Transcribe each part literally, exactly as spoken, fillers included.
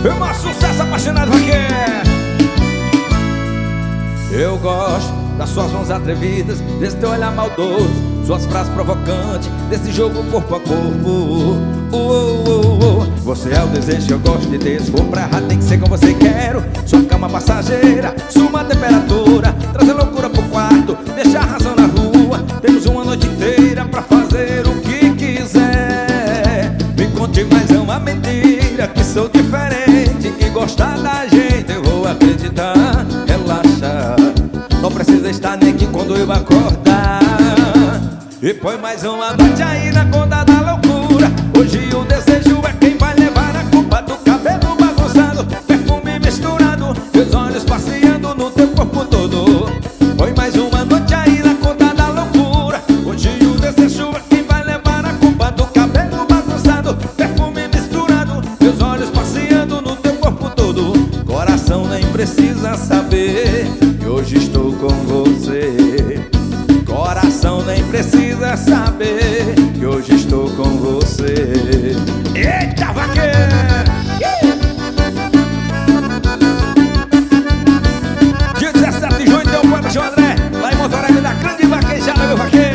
É um sucesso apaixonado vaqueiro. Eu gosto das suas mãos atrevidas, desse teu olhar maldoso, suas frases provocantes, desse jogo corpo a corpo. uh, uh, uh, uh. Você é o desejo que eu gosto de ter. Se for pra errar tem que ser com você, quero. Sua cama passageira, sua temperatura, trazer loucura pro quarto, deixar a razão na rua. Temos uma noite inteira pra fazer o que quiser. Me conte mais é uma mentira, que sou diferente, que gostar da gente eu vou acreditar. Relaxa, não precisa estar nem que quando eu acordar. E põe mais uma noite aí na conta da loucura. Hoje o desejo é quem vai levar a culpa do cabelo bagunçado, perfume misturado, meus olhos passeando no teu corpo todo. Põe mais uma noite aí na conta da loucura. Hoje o desejo é quem vai levar a culpa do cabelo bagunçado, perfume misturado, meus olhos passeando no teu corpo todo. Coração nem precisa saber que hoje estou com você. Coração nem precisa saber que hoje estou com você. Eita, vaqueiro! Dia dezessete de junho tem o poeta João André, lá em Montoré, da grande vaquejada, meu vaqueiro.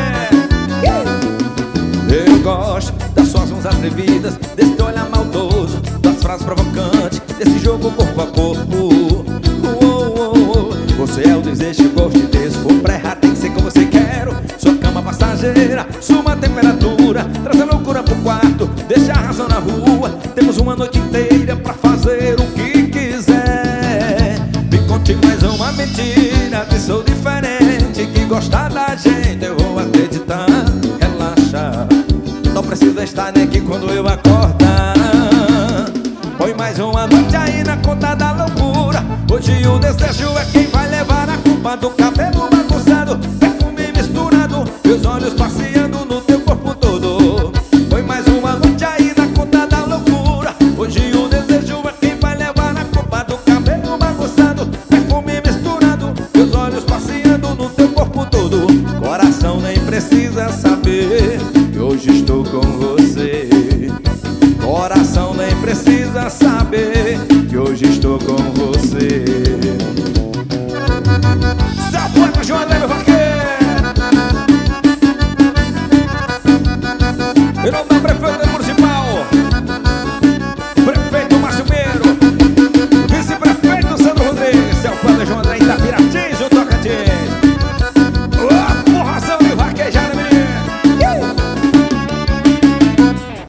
Eu gosto das suas mãos atrevidas, desse teu olhar maldoso, das frases provocantes, desse jogo corpo a corpo. uh, uh, uh. Você é o desejo que eu gosto de ter. Se for pra errar tem que ser com você, quero. Sua cama passageira, sua temperatura, trazer loucura pro quarto, deixar a razão na rua. Temos uma noite inteira pra fazer o que quiser. Me conte mais uma mentira, que sou diferente, que gostar da gente eu vou acreditar. Relaxa, não precisa estar nem aqui quando eu acordar. Põe mais uma noite aí na conta da loucura. Hoje o desejo é quem vai levar a culpa do cabelo bagunçado, perfume misturado, meus olhos passeando no teu corpo todo. Põe mais uma noite aí na conta da loucura. Hoje o desejo é quem vai levar a culpa do cabelo bagunçado, perfume misturado, meus olhos passeando no teu corpo todo. Coração nem precisa saber que hoje estou com você. Coração nem precisa saber que hoje estou com você. Seu poeta João André, meu vaqueiro.